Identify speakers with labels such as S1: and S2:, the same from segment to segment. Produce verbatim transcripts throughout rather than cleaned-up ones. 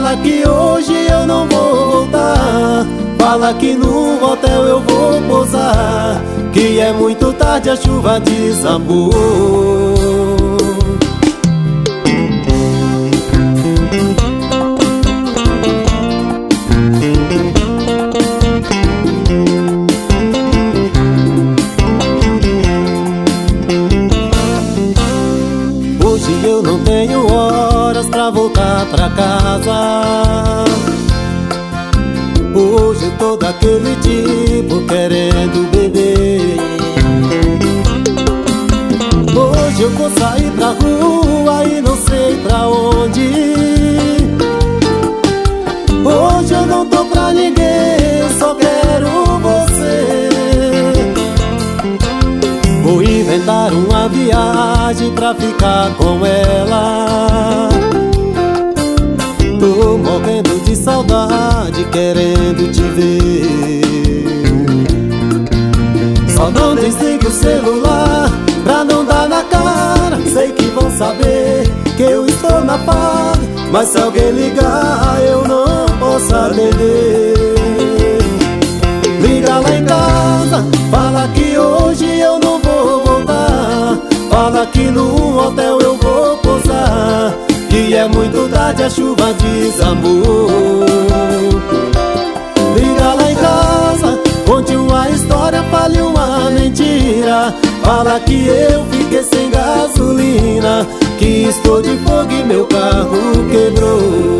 S1: Fala que hoje eu não vou voltar. Fala que no hotel eu vou pousar, que é muito tarde, a chuva desabou. Hoje eu não tenho horas pra voltar pra casa. Hoje eu tô daquele tipo querendo beber. Hoje eu vou sair pra rua e não sei pra onde. Hoje eu não tô pra ninguém, só quero você. Vou inventar uma viagem pra ficar com ela. Tô morrendo de saudade, querendo te ver. Só não desligue o celular pra não dar na cara. Sei que vão saber que eu estou na farra, mas se alguém ligar eu não posso atender. Liga lá em casa, fala que hoje eu não vou voltar. Fala que no hotel eu vou pousar, que é muito tarde, a chuva desabou. Liga lá em casa, conte uma história, fale uma mentira. Fala que eu fiquei sem gasolina, que estou de fogo e meu carro quebrou.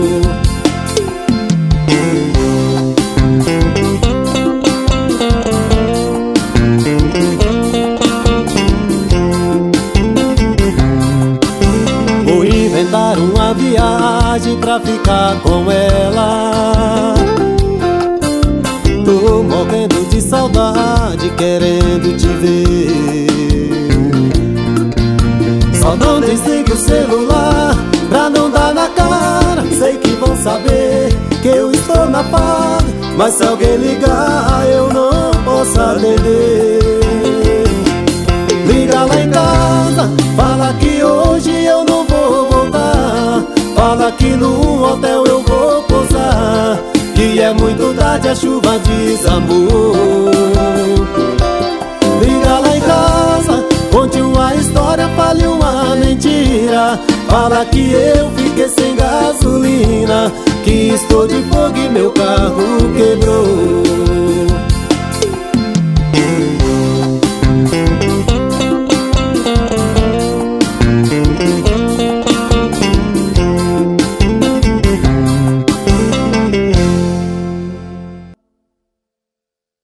S1: Vou inventar uma viagem pra ficar com ela. Tô morrendo de saudade, querendo te ver. Só não desligue o celular pra não dar na cara. Sei que vão saber que eu estou na farra, mas se alguém ligar eu não posso atender. Liga lá em casa, fala que hoje eu não vou voltar. Fala que no hotel eu vou pousar, que é muito tarde, a chuva desabou. Liga lá em casa, conte uma história, fale uma mentira. Fala que eu fiquei sem gasolina, que estou de fogo e meu carro quebrou.